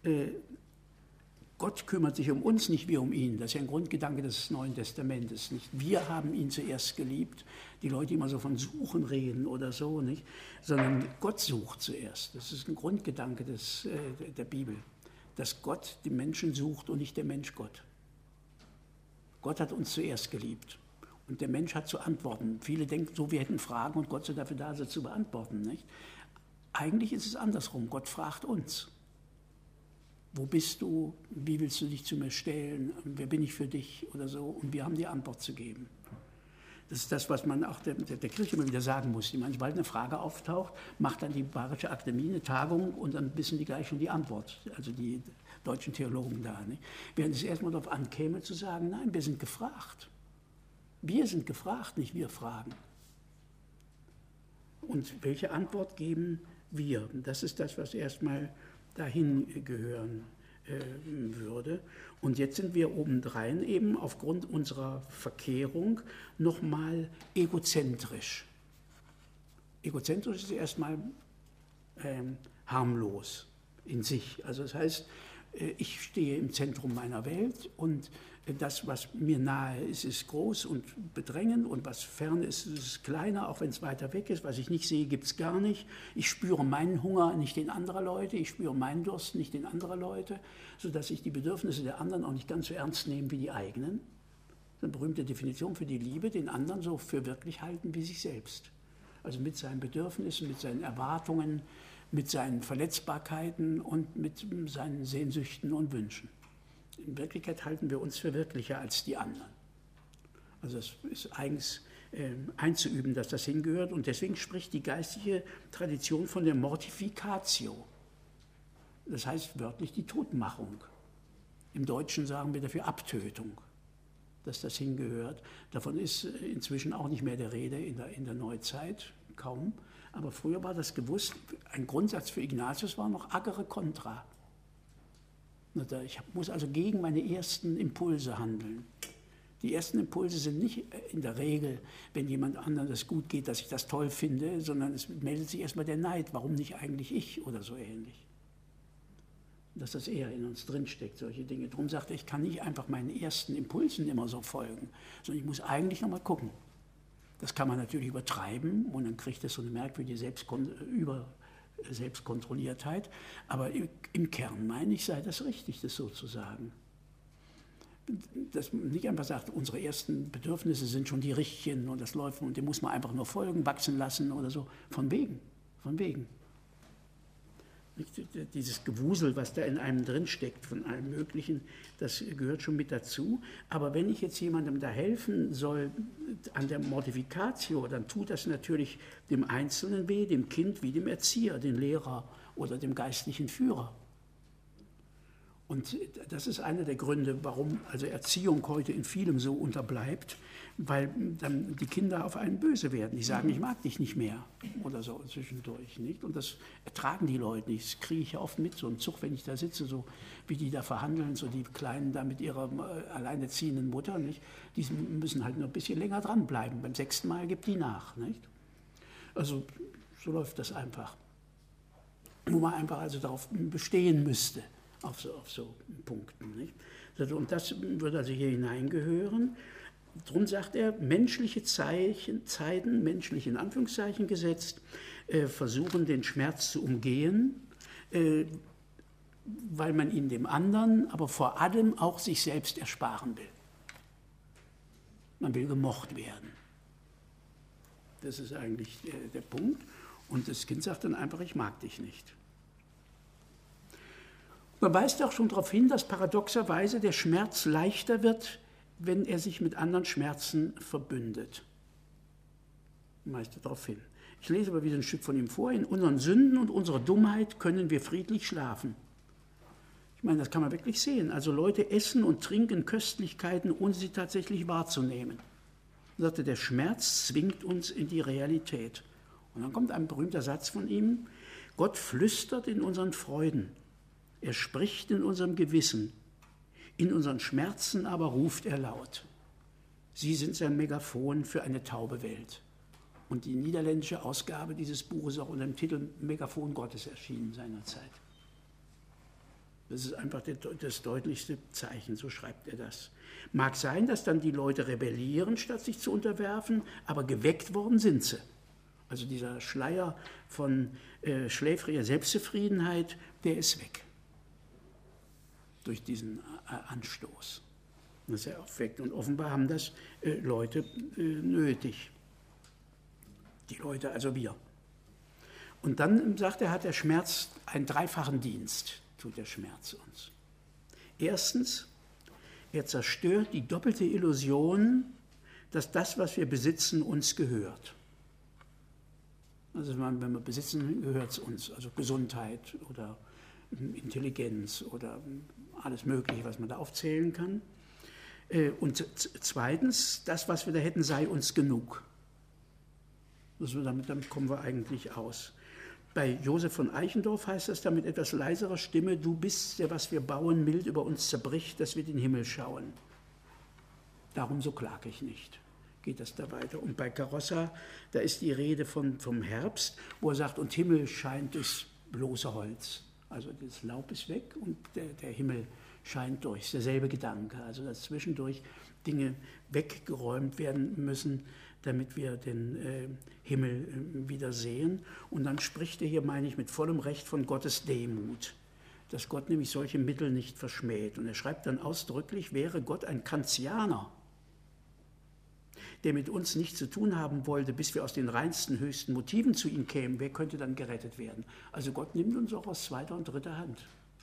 Gott kümmert sich um uns, nicht wir um ihn. Das ist ja ein Grundgedanke des Neuen Testamentes. Nicht wir haben ihn zuerst geliebt. Die Leute, die immer so von Suchen reden oder so, nicht? Sondern Gott sucht zuerst. Das ist ein Grundgedanke der Bibel, dass Gott die Menschen sucht und nicht der Mensch Gott. Gott hat uns zuerst geliebt und der Mensch hat zu antworten. Viele denken so, wir hätten Fragen und Gott sei dafür da, sie zu beantworten. Nicht? Eigentlich ist es andersrum. Gott fragt uns. Wo bist du? Wie willst du dich zu mir stellen? Wer bin ich für dich? Oder so. Und wir haben die Antwort zu geben. Das ist das, was man auch der Kirche immer wieder sagen muss. Sobald eine Frage auftaucht, macht dann die Bayerische Akademie eine Tagung und dann wissen die gleich schon die Antwort. Also die deutschen Theologen da. Nicht? Während es erstmal darauf ankäme, zu sagen, nein, wir sind gefragt. Wir sind gefragt, nicht wir fragen. Und welche Antwort geben wir? Das ist das, was erstmal dahin gehören würde. Und jetzt sind wir obendrein eben aufgrund unserer Verkehrung nochmal egozentrisch. Egozentrisch ist erstmal harmlos in sich. Also das heißt, ich stehe im Zentrum meiner Welt und das, was mir nahe ist, ist groß und bedrängend und was fern ist, ist kleiner, auch wenn es weiter weg ist. Was ich nicht sehe, gibt es gar nicht. Ich spüre meinen Hunger, nicht den anderer Leute. Ich spüre meinen Durst, nicht den anderer Leute, sodass ich die Bedürfnisse der anderen auch nicht ganz so ernst nehme wie die eigenen. Das ist eine berühmte Definition für die Liebe, den anderen so für wirklich halten wie sich selbst. Also mit seinen Bedürfnissen, mit seinen Erwartungen, mit seinen Verletzbarkeiten und mit seinen Sehnsüchten und Wünschen. In Wirklichkeit halten wir uns für wirklicher als die anderen. Also es ist eigens einzuüben, dass das hingehört. Und deswegen spricht die geistliche Tradition von der Mortificatio. Das heißt wörtlich die Totmachung. Im Deutschen sagen wir dafür Abtötung, dass das hingehört. Davon ist inzwischen auch nicht mehr der Rede in der Neuzeit, kaum. Aber früher war das gewusst. Ein Grundsatz für Ignatius war noch agere contra. Ich muss also gegen meine ersten Impulse handeln. Die ersten Impulse sind nicht in der Regel, wenn jemand anderem das gut geht, dass ich das toll finde, sondern es meldet sich erstmal der Neid, warum nicht eigentlich ich oder so ähnlich. Dass das eher in uns drinsteckt, solche Dinge. Darum sagt er, ich kann nicht einfach meinen ersten Impulsen immer so folgen, sondern ich muss eigentlich nochmal gucken. Das kann man natürlich übertreiben und dann kriegt es so eine merkwürdige Selbstkontrolliertheit. Aber im Kern meine ich, sei das richtig, das so zu sagen. Dass man nicht einfach sagt, unsere ersten Bedürfnisse sind schon die richtigen und das läuft und dem muss man einfach nur folgen, wachsen lassen oder so. Von wegen. Dieses Gewusel, was da in einem drinsteckt, von allem Möglichen, das gehört schon mit dazu. Aber wenn ich jetzt jemandem da helfen soll an der Mortificatio, dann tut das natürlich dem Einzelnen weh, dem Kind wie dem Erzieher, dem Lehrer oder dem geistlichen Führer. Und das ist einer der Gründe, warum also Erziehung heute in vielem so unterbleibt, weil dann die Kinder auf einen böse werden. Die sagen, ich mag dich nicht mehr oder so zwischendurch. Nicht? Und das ertragen die Leute nicht. Das kriege ich ja oft mit, so ein Zug, wenn ich da sitze, so wie die da verhandeln, so die Kleinen da mit ihrer alleinerziehenden Mutter. Nicht? Die müssen halt nur ein bisschen länger dranbleiben. Beim 6. Mal gibt die nach. Nicht? Also so läuft das einfach. Wo man einfach also darauf bestehen müsste. Auf so Punkten. Nicht? Und das würde also hier hineingehören. Darum sagt er, menschliche Zeiten, menschlich in Anführungszeichen gesetzt, versuchen den Schmerz zu umgehen, weil man ihn dem anderen, aber vor allem auch sich selbst ersparen will. Man will gemocht werden. Das ist eigentlich der Punkt. Und das Kind sagt dann einfach, ich mag dich nicht. Man weist auch schon darauf hin, dass paradoxerweise der Schmerz leichter wird, wenn er sich mit anderen Schmerzen verbündet. Man weist darauf hin. Ich lese aber wieder ein Stück von ihm vor. In unseren Sünden und unserer Dummheit können wir friedlich schlafen. Ich meine, das kann man wirklich sehen. Also Leute essen und trinken Köstlichkeiten, ohne sie tatsächlich wahrzunehmen. Er sagte, der Schmerz zwingt uns in die Realität. Und dann kommt ein berühmter Satz von ihm: Gott flüstert in unseren Freuden, er spricht in unserem Gewissen, in unseren Schmerzen aber ruft er laut. Sie sind sein Megafon für eine taube Welt. Und die niederländische Ausgabe dieses Buches ist auch unter dem Titel Megafon Gottes erschienen seinerzeit. Das ist einfach das deutlichste Zeichen, so schreibt er das. Mag sein, dass dann die Leute rebellieren, statt sich zu unterwerfen, aber geweckt worden sind sie. Also dieser Schleier von schläfriger Selbstzufriedenheit, der ist weg. Durch diesen Anstoß. Das er aufweckt. Und offenbar haben das Leute nötig. Die Leute, also wir. Und dann sagt er, hat der Schmerz einen dreifachen Dienst, tut der Schmerz uns. Erstens, er zerstört die doppelte Illusion, dass das, was wir besitzen, uns gehört. Also wenn wir besitzen, gehört es uns. Also Gesundheit oder Intelligenz oder alles Mögliche, was man da aufzählen kann. Und zweitens, das, was wir da hätten, sei uns genug. Also damit kommen wir eigentlich aus. Bei Josef von Eichendorff heißt das dann mit etwas leiserer Stimme: Du bist, der was wir bauen, mild über uns zerbricht, dass wir den Himmel schauen. Darum so klage ich nicht. Geht das da weiter. Und bei Carossa, da ist die Rede vom Herbst, wo er sagt, und Himmel scheint durchs bloße Holz. Also das Laub ist weg und der Himmel scheint durch. Das ist derselbe Gedanke. Also dass zwischendurch Dinge weggeräumt werden müssen, damit wir den Himmel wieder sehen. Und dann spricht er hier, meine ich, mit vollem Recht von Gottes Demut, dass Gott nämlich solche Mittel nicht verschmäht. Und er schreibt dann ausdrücklich, wäre Gott ein Kantianer, der mit uns nichts zu tun haben wollte, bis wir aus den reinsten, höchsten Motiven zu ihm kämen, wer könnte dann gerettet werden? Also Gott nimmt uns auch aus zweiter und dritter Hand.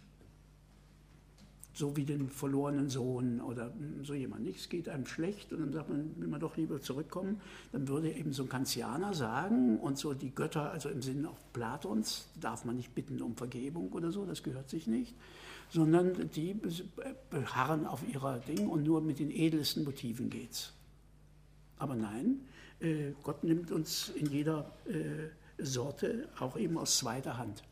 So wie den verlorenen Sohn oder so jemand. Nichts geht einem schlecht und dann sagt man, will man doch lieber zurückkommen. Dann würde eben so ein Kantianer sagen, und so die Götter, also im Sinne auch Platons, darf man nicht bitten um Vergebung oder so, das gehört sich nicht, sondern die beharren auf ihrer Ding und nur mit den edelsten Motiven geht's. Aber nein, Gott nimmt uns in jeder Sorte auch eben aus zweiter Hand.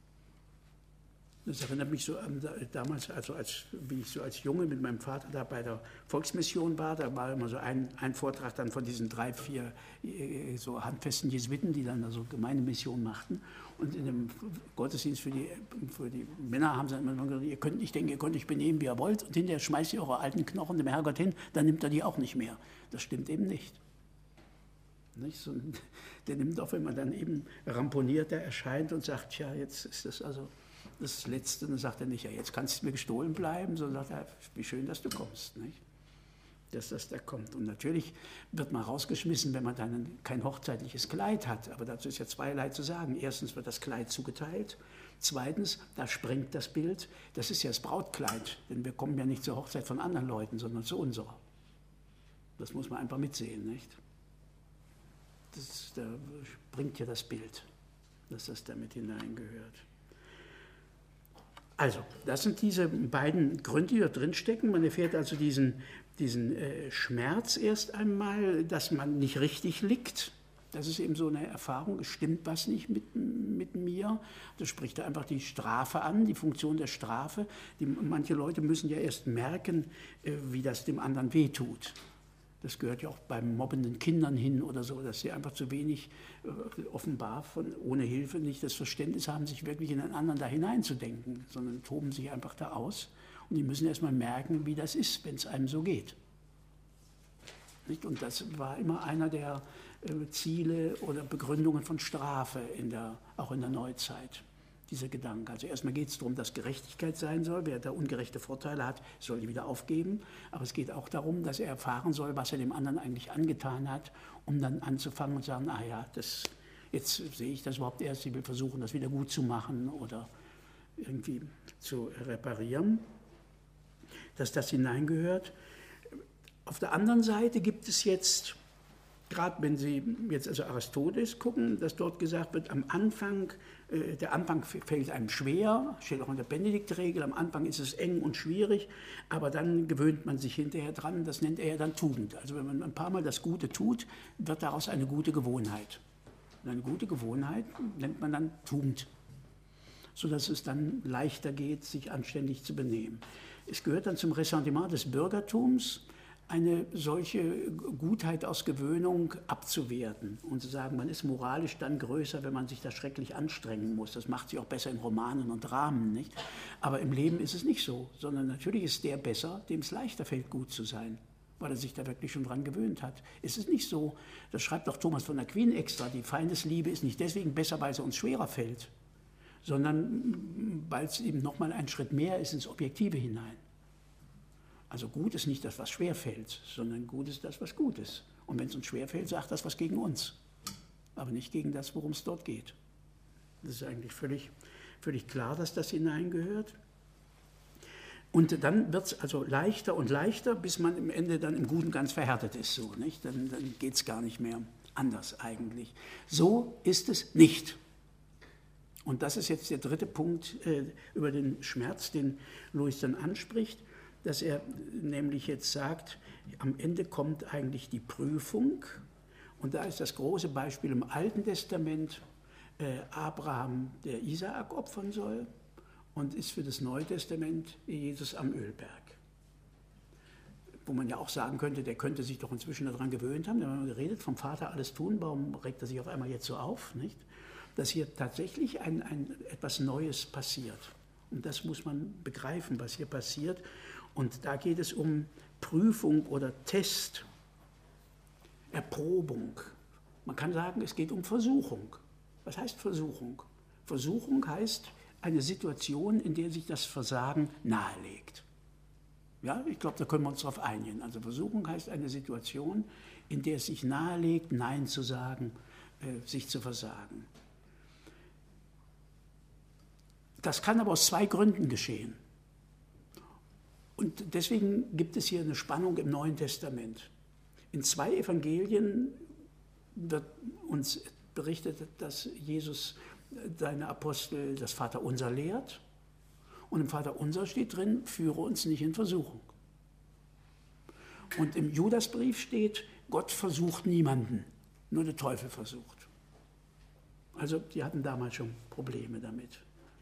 Das erinnert mich so an damals, also wie ich so als Junge mit meinem Vater da bei der Volksmission war, da war immer so ein Vortrag dann von diesen 3, 4 so handfesten Jesuiten, die dann so Gemeindemission machten. Und in dem Gottesdienst für die Männer haben sie dann immer gesagt, ich denke, ihr könnt euch benehmen, wie ihr wollt, und hinterher schmeißt ihr eure alten Knochen dem Herrgott hin, dann nimmt er die auch nicht mehr. Das stimmt eben nicht. So, der nimmt auch, wenn man dann eben ramponiert, der erscheint und sagt, ja, jetzt ist das also das Letzte, dann sagt er nicht, ja, jetzt kannst du mir gestohlen bleiben, sondern sagt er, wie schön, dass du kommst, nicht? Dass das da kommt. Und natürlich wird man rausgeschmissen, wenn man dann kein hochzeitliches Kleid hat, aber dazu ist ja zweierlei zu sagen. Erstens wird das Kleid zugeteilt, zweitens, da sprengt das Bild, das ist ja das Brautkleid, denn wir kommen ja nicht zur Hochzeit von anderen Leuten, sondern zu unserer. Das muss man einfach mitsehen, nicht? Da springt ja das Bild, dass das damit hineingehört. Also, das sind diese beiden Gründe, die da drinstecken. Man erfährt also diesen Schmerz erst einmal, dass man nicht richtig liegt. Das ist eben so eine Erfahrung, es stimmt was nicht mit mir. Da spricht er einfach die Strafe an, die Funktion der Strafe. Manche Leute müssen ja erst merken, wie das dem anderen wehtut. Das gehört ja auch bei mobbenden Kindern hin oder so, dass sie einfach zu wenig offenbar ohne Hilfe nicht das Verständnis haben, sich wirklich in einen anderen da hineinzudenken, sondern toben sich einfach da aus. Und die müssen erst mal merken, wie das ist, wenn es einem so geht. Nicht? Und das war immer einer der Ziele oder Begründungen von Strafe, auch in der Neuzeit. Dieser Gedanke. Also erstmal geht es darum, dass Gerechtigkeit sein soll. Wer da ungerechte Vorteile hat, soll die wieder aufgeben. Aber es geht auch darum, dass er erfahren soll, was er dem anderen eigentlich angetan hat, um dann anzufangen und zu sagen, ah ja, jetzt sehe ich das überhaupt erst, ich will versuchen, das wieder gut zu machen oder irgendwie zu reparieren, dass das hineingehört. Auf der anderen Seite gibt es jetzt gerade wenn Sie jetzt also Aristoteles gucken, dass dort gesagt wird, am Anfang, der Anfang fällt einem schwer, steht auch in der Benediktregel, am Anfang ist es eng und schwierig, aber dann gewöhnt man sich hinterher dran, das nennt er ja dann Tugend. Also wenn man ein paar Mal das Gute tut, wird daraus eine gute Gewohnheit. Und eine gute Gewohnheit nennt man dann Tugend, sodass es dann leichter geht, sich anständig zu benehmen. Es gehört dann zum Ressentiment des Bürgertums, eine solche Gutheit aus Gewöhnung abzuwerten und zu sagen, man ist moralisch dann größer, wenn man sich da schrecklich anstrengen muss. Das macht sich auch besser in Romanen und Dramen, nicht? Aber im Leben ist es nicht so, sondern natürlich ist der besser, dem es leichter fällt, gut zu sein, weil er sich da wirklich schon dran gewöhnt hat. Es ist nicht so, das schreibt auch Thomas von Aquin extra, die Feindesliebe ist nicht deswegen besser, weil sie uns schwerer fällt, sondern weil es eben nochmal ein Schritt mehr ist ins Objektive hinein. Also gut ist nicht das, was schwer fällt, sondern gut ist das, was gut ist. Und wenn es uns schwer fällt, sagt das was gegen uns, aber nicht gegen das, worum es dort geht. Das ist eigentlich völlig klar, dass das hineingehört. Und dann wird es also leichter und leichter, bis man im Ende dann im Guten ganz verhärtet ist. So, nicht? Dann geht es gar nicht mehr anders eigentlich. So ist es nicht. Und das ist jetzt der dritte Punkt über den Schmerz, den Louis dann anspricht, dass er nämlich jetzt sagt, am Ende kommt eigentlich die Prüfung. Und da ist das große Beispiel im Alten Testament, Abraham, der Isaak opfern soll, und ist für das Neue Testament Jesus am Ölberg. Wo man ja auch sagen könnte, der könnte sich doch inzwischen daran gewöhnt haben, da haben wir geredet, vom Vater alles tun, warum regt er sich auf einmal jetzt so auf, nicht? Dass hier tatsächlich etwas Neues passiert. Und das muss man begreifen, was hier passiert. Und da geht es um Prüfung oder Test, Erprobung. Man kann sagen, es geht um Versuchung. Was heißt Versuchung? Versuchung heißt eine Situation, in der sich das Versagen nahelegt. Ja, ich glaube, da können wir uns darauf einigen. Also Versuchung heißt eine Situation, in der es sich nahelegt, Nein zu sagen, sich zu versagen. Das kann aber aus zwei Gründen geschehen. Und deswegen gibt es hier eine Spannung im Neuen Testament. In zwei Evangelien wird uns berichtet, dass Jesus seine Apostel das Vaterunser lehrt. Und im Vaterunser steht drin, führe uns nicht in Versuchung. Und im Judasbrief steht, Gott versucht niemanden, nur der Teufel versucht. Also die hatten damals schon Probleme damit.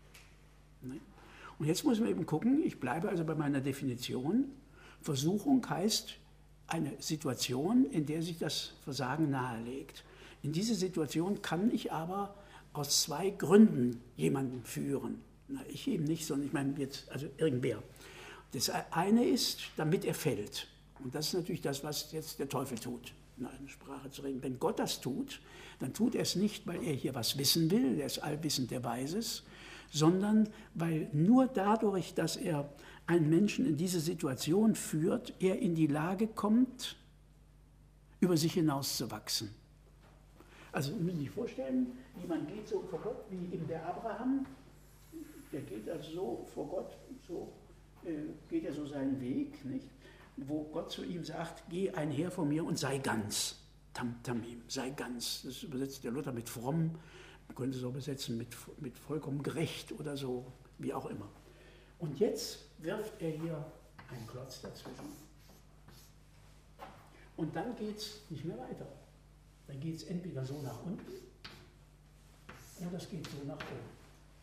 Und jetzt muss man eben gucken, ich bleibe also bei meiner Definition. Versuchung heißt eine Situation, in der sich das Versagen nahelegt. In diese Situation kann ich aber aus zwei Gründen jemanden führen. Na, ich eben nicht, sondern ich meine jetzt, also irgendwer. Das eine ist, damit er fällt. Und das ist natürlich das, was jetzt der Teufel tut, in einer Sprache zu reden. Wenn Gott das tut, dann tut er es nicht, weil er hier was wissen will, der ist allwissend, der weiß es, sondern weil nur dadurch, dass er einen Menschen in diese Situation führt, er in die Lage kommt, über sich hinaus zu wachsen. Also Sie müssen sich vorstellen, jemand geht so vor Gott wie eben der Abraham, der geht also so vor Gott, so geht er so seinen Weg, nicht? Wo Gott zu ihm sagt, geh einher von mir und sei ganz, tamim, sei ganz. Das übersetzt der Luther mit fromm, man könnte es auch übersetzen mit vollkommen gerecht oder so, wie auch immer. Und jetzt wirft er hier einen Klotz dazwischen. Und dann geht es nicht mehr weiter. Dann geht es entweder so nach unten oder es geht so nach oben.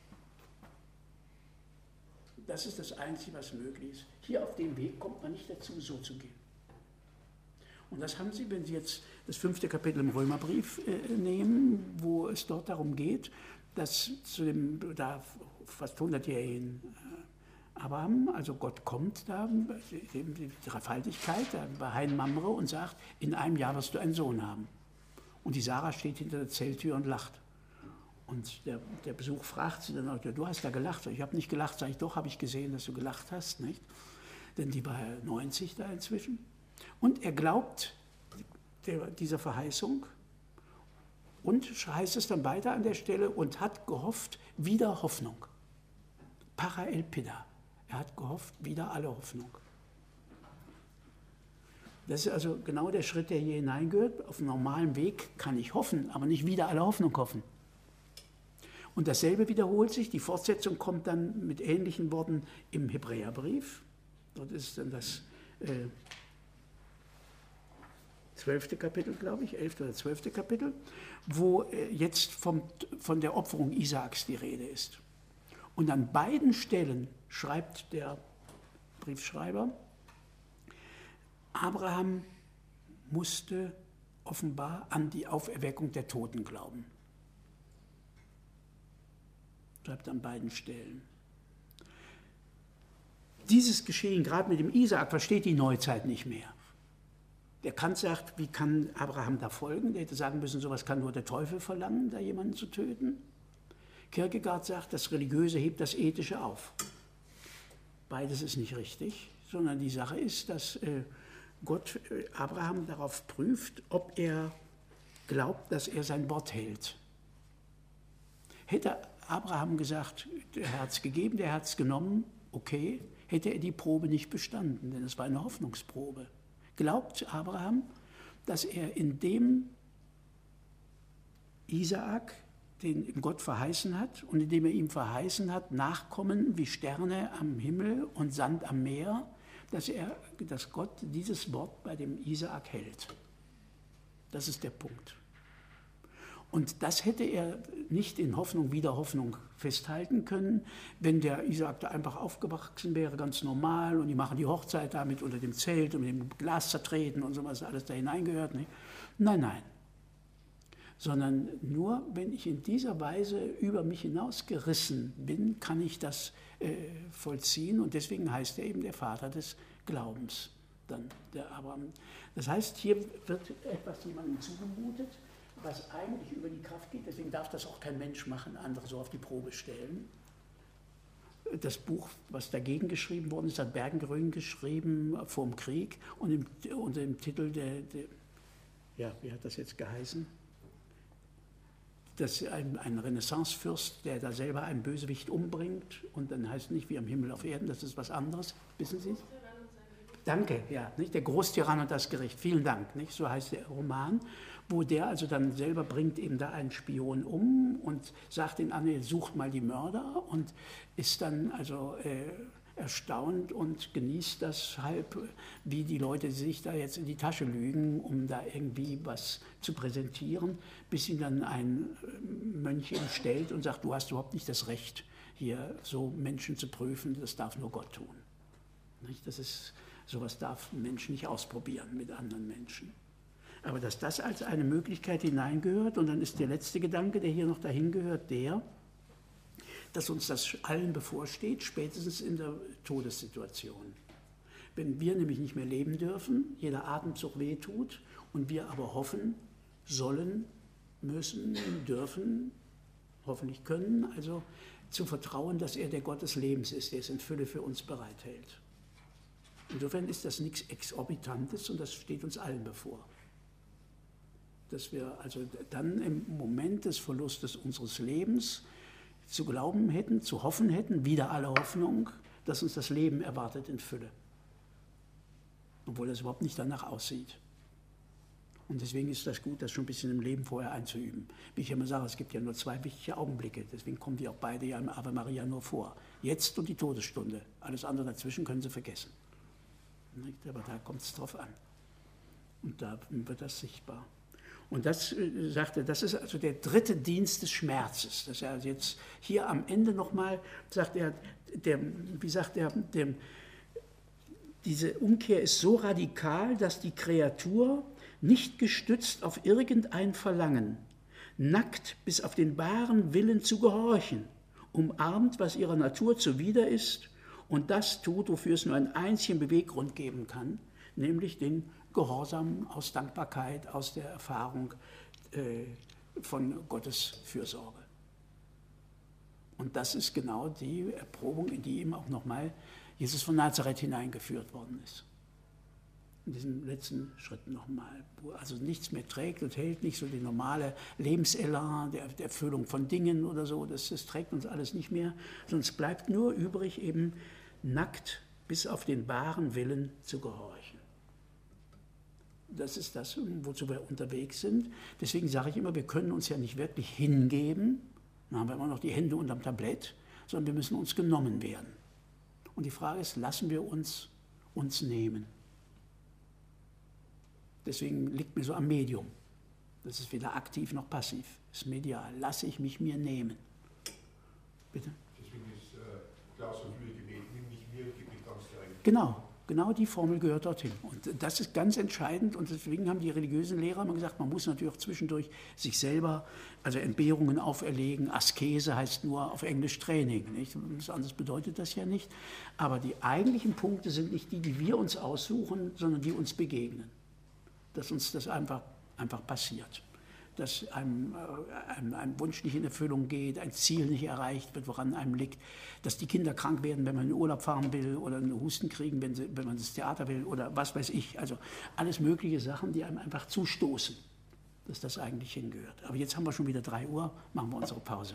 Das ist das Einzige, was möglich ist. Hier auf dem Weg kommt man nicht dazu, so zu gehen. Und das haben Sie, wenn Sie jetzt das 5. Kapitel im Römerbrief nehmen, wo es dort darum geht, dass zu dem da fast 100-jährigen Abraham, also Gott kommt da, die Dreifaltigkeit, bei Hein Mamre und sagt, in einem Jahr wirst du einen Sohn haben. Und die Sarah steht hinter der Zelttür und lacht. Und der Besuch fragt sie dann auch, du hast da gelacht. Ich habe nicht gelacht, sage ich, doch, habe ich gesehen, dass du gelacht hast, nicht? Denn die war 90 da inzwischen. Und er glaubt dieser Verheißung und heißt es dann weiter an der Stelle und hat gehofft, wieder Hoffnung. Para elpida. Er hat gehofft, wieder alle Hoffnung. Das ist also genau der Schritt, der hier hineingehört. Auf normalem Weg kann ich hoffen, aber nicht wieder alle Hoffnung hoffen. Und dasselbe wiederholt sich, die Fortsetzung kommt dann mit ähnlichen Worten im Hebräerbrief. Dort ist dann das 12. Kapitel, glaube ich, 11. oder 12. Kapitel, wo jetzt von der Opferung Isaaks die Rede ist. Und an beiden Stellen schreibt der Briefschreiber, Abraham musste offenbar an die Auferweckung der Toten glauben. Schreibt an beiden Stellen. Dieses Geschehen, gerade mit dem Isaak, versteht die Neuzeit nicht mehr. Der Kant sagt, wie kann Abraham da folgen? Der hätte sagen müssen, sowas kann nur der Teufel verlangen, da jemanden zu töten. Kierkegaard sagt, das Religiöse hebt das Ethische auf. Beides ist nicht richtig, sondern die Sache ist, dass Gott Abraham darauf prüft, ob er glaubt, dass er sein Wort hält. Hätte Abraham gesagt, der Herr hat es gegeben, der hat es genommen, okay, hätte er die Probe nicht bestanden, denn es war eine Hoffnungsprobe. Glaubt Abraham, dass er in dem Isaak, den ihm Gott verheißen hat, und indem er ihm verheißen hat, Nachkommen wie Sterne am Himmel und Sand am Meer, dass Gott dieses Wort bei dem Isaak hält. Das ist der Punkt. Und das hätte er nicht in Hoffnung wider Hoffnung festhalten können, wenn der Isaak da einfach aufgewachsen wäre, ganz normal, und die machen die Hochzeit damit unter dem Zelt und mit dem Glas zertreten und so, was alles da hineingehört. Nicht? Nein, nein. Sondern nur, wenn ich in dieser Weise über mich hinausgerissen bin, kann ich das vollziehen. Und deswegen heißt er eben der Vater des Glaubens, dann der Abraham. Das heißt, hier wird etwas jemandem zugemutet, was eigentlich über die Kraft geht. Deswegen darf das auch kein Mensch machen, andere so auf die Probe stellen. Das Buch, was dagegen geschrieben worden ist, hat Bergengruen geschrieben vor dem Krieg und unter dem Titel wie hat das jetzt geheißen? Das ist ein Renaissancefürst, der da selber einen Bösewicht umbringt, und dann heißt es nicht wie am Himmel auf Erden, das ist was anderes. Wissen Sie es? Danke, ja, nicht? Der Großtyrann und das Gericht. Vielen Dank, nicht? So heißt der Roman, wo der also dann selber bringt eben da einen Spion um und sagt ihn an, sucht mal die Mörder, und ist dann also erstaunt und genießt das halb, wie die Leute sich da jetzt in die Tasche lügen, um da irgendwie was zu präsentieren, bis ihn dann ein Mönch ihm stellt und sagt, du hast überhaupt nicht das Recht, hier so Menschen zu prüfen, das darf nur Gott tun. Nicht? Sowas darf ein Mensch nicht ausprobieren mit anderen Menschen. Aber dass das als eine Möglichkeit hineingehört, und dann ist der letzte Gedanke, der hier noch dahin gehört, dass uns das allen bevorsteht, spätestens in der Todessituation. Wenn wir nämlich nicht mehr leben dürfen, jeder Atemzug wehtut, und wir aber hoffen sollen, müssen, dürfen, hoffentlich können, also zu vertrauen, dass er der Gott des Lebens ist, der es in Fülle für uns bereithält. Insofern ist das nichts Exorbitantes, und das steht uns allen bevor. Dass wir also dann im Moment des Verlustes unseres Lebens zu glauben hätten, zu hoffen hätten, wieder alle Hoffnung, dass uns das Leben erwartet in Fülle. Obwohl das überhaupt nicht danach aussieht. Und deswegen ist das gut, das schon ein bisschen im Leben vorher einzuüben. Wie ich immer sage, es gibt ja nur 2 wichtige Augenblicke, deswegen kommen die auch beide ja im Ave Maria nur vor. Jetzt und die Todesstunde. Alles andere dazwischen können Sie vergessen. Aber da kommt es drauf an. Und da wird das sichtbar. Und das, sagt er, das ist also der dritte Dienst des Schmerzes. Dass er also jetzt hier am Ende nochmal, sagt er, diese Umkehr ist so radikal, dass die Kreatur, nicht gestützt auf irgendein Verlangen, nackt bis auf den wahren Willen zu gehorchen, umarmt, was ihrer Natur zuwider ist, und das tut, wofür es nur einen einzigen Beweggrund geben kann, nämlich den Gehorsam aus Dankbarkeit, aus der Erfahrung von Gottes Fürsorge. Und das ist genau die Erprobung, in die eben auch nochmal Jesus von Nazareth hineingeführt worden ist. In diesem letzten Schritt nochmal, wo also nichts mehr trägt und hält, nicht so die normale Lebenselan der Erfüllung von Dingen oder so, das trägt uns alles nicht mehr, sondern es bleibt nur übrig, eben nackt bis auf den wahren Willen zu gehorchen. Das ist das, wozu wir unterwegs sind. Deswegen sage ich immer, wir können uns ja nicht wirklich hingeben, dann haben wir immer noch die Hände unterm Tablett, sondern wir müssen uns genommen werden. Und die Frage ist, lassen wir uns nehmen? Deswegen liegt mir so am Medium. Das ist weder aktiv noch passiv, das ist medial. Lasse ich mich mir nehmen. Bitte?
Deswegen ist Klaus von Lühe gebeten, nimm mich mir, gib mich ganz direkt.
Genau die Formel gehört dorthin. Und das ist ganz entscheidend. Und deswegen haben die religiösen Lehrer immer gesagt, man muss natürlich auch zwischendurch sich selber, also Entbehrungen auferlegen. Askese heißt nur auf Englisch Training. Nicht? Was anderes bedeutet das ja nicht. Aber die eigentlichen Punkte sind nicht die wir uns aussuchen, sondern die uns begegnen. Dass uns das einfach passiert. Dass einem Wunsch nicht in Erfüllung geht, ein Ziel nicht erreicht wird, woran einem liegt, dass die Kinder krank werden, wenn man in den Urlaub fahren will oder einen Husten kriegen, wenn man ins Theater will oder was weiß ich. Also alles mögliche Sachen, die einem einfach zustoßen, dass das eigentlich hingehört. Aber jetzt haben wir schon wieder 3 Uhr, machen wir unsere Pause.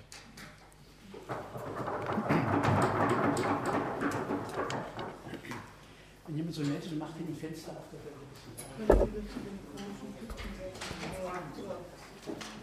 Wenn jemand so nett ist und macht hier die Fenster auf der Welt.